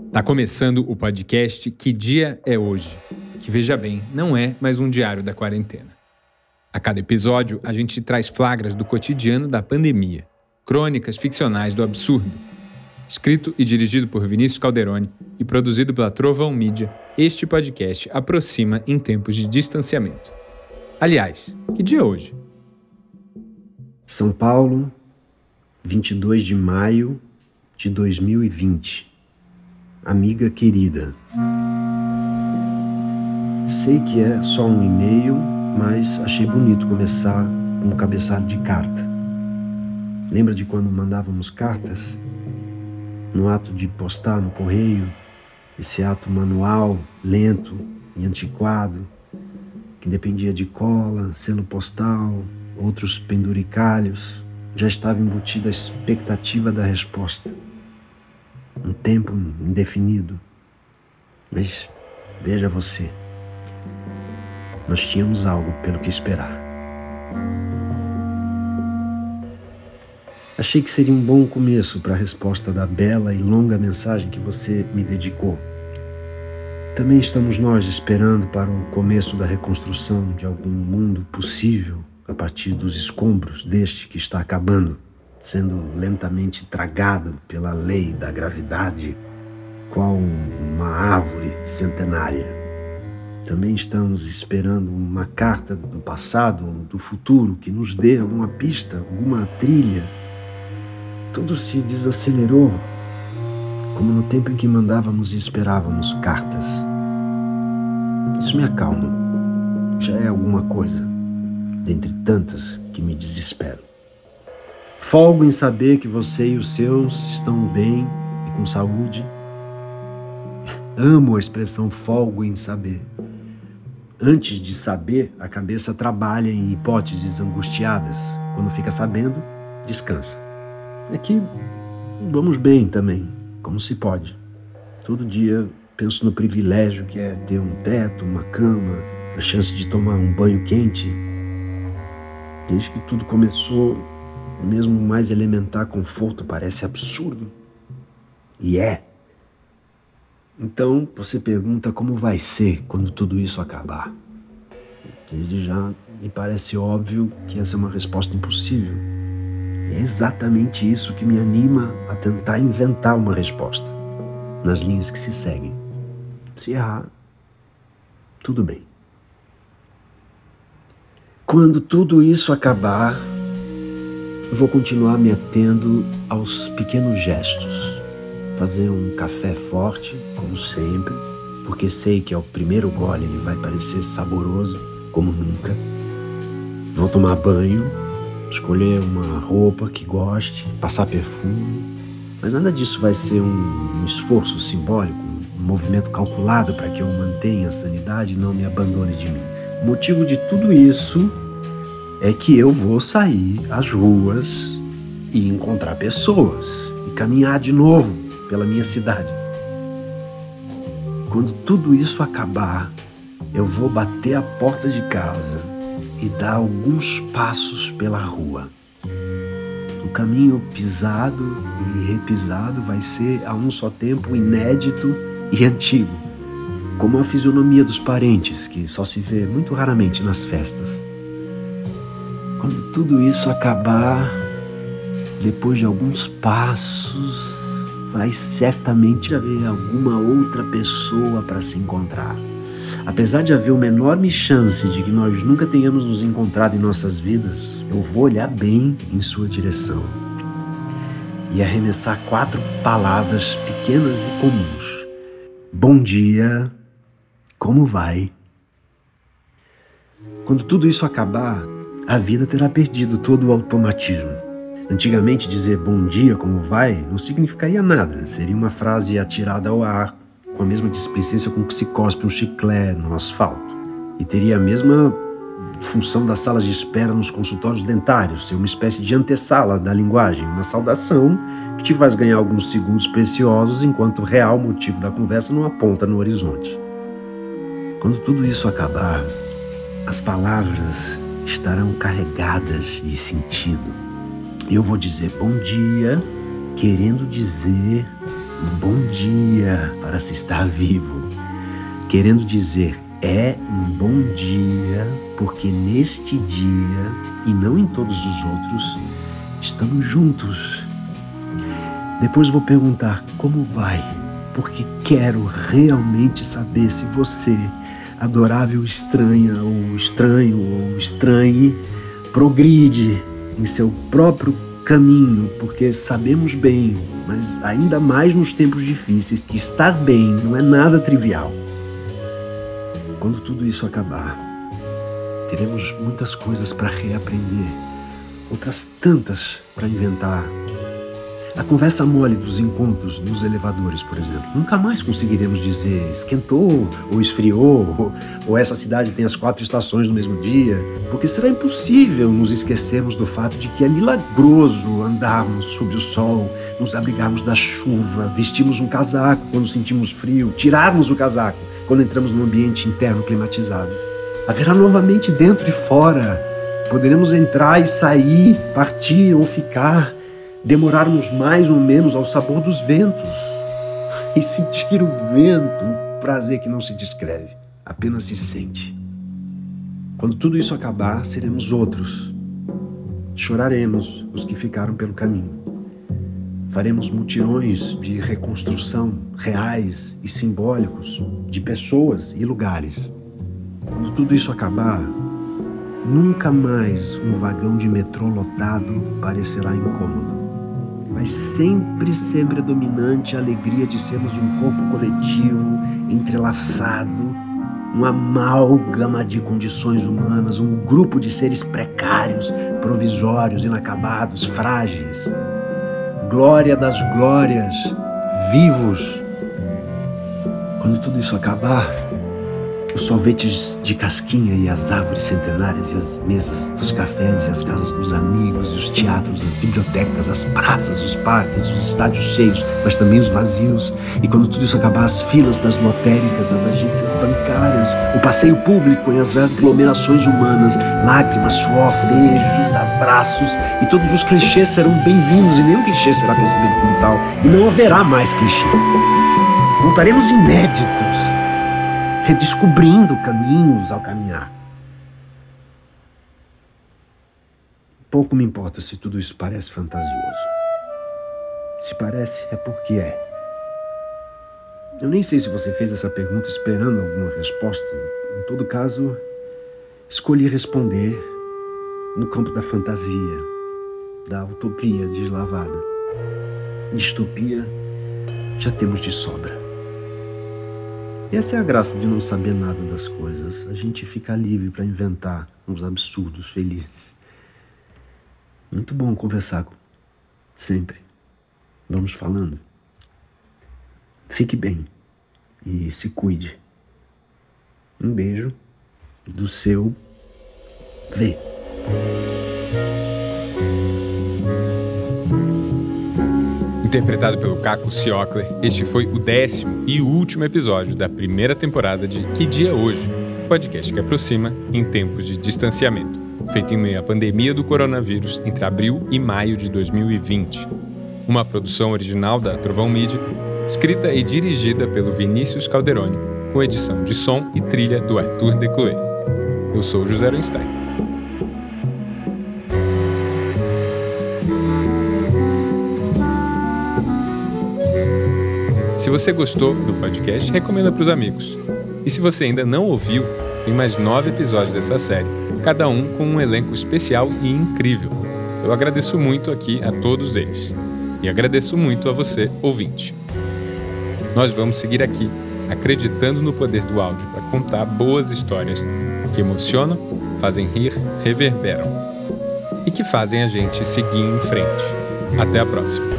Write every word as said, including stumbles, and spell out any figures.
Tá começando o podcast Que Dia é Hoje? Que, veja bem, não é mais um diário da quarentena. A cada episódio, a gente traz flagras do cotidiano da pandemia, crônicas ficcionais do absurdo. Escrito e dirigido por Vinícius Calderoni e produzido pela Trovão Mídia, este podcast aproxima em tempos de distanciamento. Aliás, que dia é hoje? São Paulo, vinte e dois de maio de dois mil e vinte. Amiga querida, sei que é só um e-mail, mas achei bonito começar com um cabeçalho de carta. Lembra de quando mandávamos cartas? No ato de postar no correio, esse ato manual, lento e antiquado, que dependia de cola, selo postal, outros penduricalhos, já estava embutida a expectativa da resposta. Um tempo indefinido. Mas veja você, nós tínhamos algo pelo que esperar. Achei que seria um bom começo para a resposta da bela e longa mensagem que você me dedicou. Também estamos nós esperando para o começo da reconstrução de algum mundo possível a partir dos escombros deste que está acabando, sendo lentamente tragado pela lei da gravidade, qual uma árvore centenária. Também estamos esperando uma carta do passado ou do futuro que nos dê alguma pista, alguma trilha. Tudo se desacelerou, como no tempo em que mandávamos e esperávamos cartas. Isso me acalma. Já é alguma coisa, dentre tantas que me desesperam. Folgo em saber que você e os seus estão bem e com saúde. Amo a expressão folgo em saber. Antes de saber, a cabeça trabalha em hipóteses angustiadas. Quando fica sabendo, descansa. É que vamos bem também, como se pode. Todo dia penso no privilégio que é ter um teto, uma cama, a chance de tomar um banho quente. Desde que tudo começou, mesmo o mais elementar conforto parece absurdo. E é. Então você pergunta como vai ser quando tudo isso acabar. Desde já me parece óbvio que essa é uma resposta impossível. E é exatamente isso que me anima a tentar inventar uma resposta, nas linhas que se seguem. Se errar, tudo bem. Quando tudo isso acabar, vou continuar me atendo aos pequenos gestos. Fazer um café forte, como sempre, porque sei que ao primeiro gole ele vai parecer saboroso, como nunca. Vou tomar banho, escolher uma roupa que goste, passar perfume. Mas nada disso vai ser um, um esforço simbólico, um movimento calculado para que eu mantenha a sanidade e não me abandone de mim. O motivo de tudo isso é que eu vou sair às ruas e encontrar pessoas e caminhar de novo pela minha cidade. Quando tudo isso acabar, eu vou bater a porta de casa e dar alguns passos pela rua. O caminho pisado e repisado vai ser a um só tempo inédito e antigo, como a fisionomia dos parentes, que só se vê muito raramente nas festas. Quando tudo isso acabar, depois de alguns passos, vai certamente haver alguma outra pessoa para se encontrar. Apesar de haver uma enorme chance de que nós nunca tenhamos nos encontrado em nossas vidas, eu vou olhar bem em sua direção e arremessar quatro palavras pequenas e comuns. Bom dia, como vai? Quando tudo isso acabar, a vida terá perdido todo o automatismo. Antigamente dizer bom dia, como vai, não significaria nada. Seria uma frase atirada ao ar, com a mesma displicência com que se cospe um chiclete no asfalto. E teria a mesma função das salas de espera nos consultórios dentários, ser uma espécie de antessala da linguagem, uma saudação que te faz ganhar alguns segundos preciosos enquanto o real motivo da conversa não aponta no horizonte. Quando tudo isso acabar, as palavras estarão carregadas de sentido. Eu vou dizer bom dia, querendo dizer um bom dia para se estar vivo. Querendo dizer, é um bom dia porque neste dia, e não em todos os outros, estamos juntos. Depois vou perguntar como vai, porque quero realmente saber se você, adorável estranha ou estranho ou estranhe, progride em seu próprio caminho, porque sabemos bem, mas ainda mais nos tempos difíceis, que estar bem não é nada trivial. Quando tudo isso acabar, teremos muitas coisas para reaprender, outras tantas para inventar. A conversa mole dos encontros nos elevadores, por exemplo. Nunca mais conseguiremos dizer esquentou ou esfriou, ou, ou essa cidade tem as quatro estações no mesmo dia, porque será impossível nos esquecermos do fato de que é milagroso andarmos sob o sol, nos abrigarmos da chuva, vestirmos um casaco quando sentimos frio, tirarmos o casaco quando entramos num ambiente interno climatizado. Haverá novamente dentro e fora. Poderemos entrar e sair, partir ou ficar, demorarmos mais ou menos ao sabor dos ventos e sentir o vento, um prazer que não se descreve, apenas se sente. Quando tudo isso acabar, seremos outros. Choraremos os que ficaram pelo caminho. Faremos mutirões de reconstrução reais e simbólicos de pessoas e lugares. Quando tudo isso acabar, nunca mais um vagão de metrô lotado parecerá incômodo. Vai sempre ser predominante a alegria de sermos um corpo coletivo, entrelaçado, um amálgama de condições humanas, um grupo de seres precários, provisórios, inacabados, frágeis. Glória das glórias, vivos. Quando tudo isso acabar, os sorvetes de casquinha e as árvores centenárias e as mesas dos cafés e as casas dos amigos e os teatros, as bibliotecas, as praças, os parques, os estádios cheios, mas também os vazios. E quando tudo isso acabar, as filas das lotéricas, as agências bancárias, o passeio público e as aglomerações humanas, lágrimas, suor, beijos, abraços, e todos os clichês serão bem-vindos e nenhum clichê será percebido como tal, e não haverá mais clichês. Voltaremos inéditos, redescobrindo caminhos ao caminhar. Pouco me importa se tudo isso parece fantasioso. Se parece, é porque é. Eu nem sei se você fez essa pergunta esperando alguma resposta. Em todo caso, escolhi responder no campo da fantasia, da utopia deslavada. Distopia já temos de sobra. E essa é a graça de não saber nada das coisas. A gente fica livre para inventar uns absurdos felizes. Muito bom conversar. Sempre. Vamos falando. Fique bem. E se cuide. Um beijo do seu V. Interpretado pelo Caco Ciocler, este foi o décimo e último episódio da primeira temporada de Que Dia é Hoje, podcast que aproxima em tempos de distanciamento, feito em meio à pandemia do coronavírus entre abril e maio de dois mil e vinte. Uma produção original da Trovão Mídia, escrita e dirigida pelo Vinícius Calderoni, com edição de som e trilha do Arthur Decloé. Eu sou o José Aronstein. Se você gostou do podcast, recomenda para os amigos. E se você ainda não ouviu, tem mais nove episódios dessa série, cada um com um elenco especial e incrível. Eu agradeço muito aqui a todos eles. E agradeço muito a você, ouvinte. Nós vamos seguir aqui, acreditando no poder do áudio para contar boas histórias que emocionam, fazem rir, reverberam. E que fazem a gente seguir em frente. Até a próxima.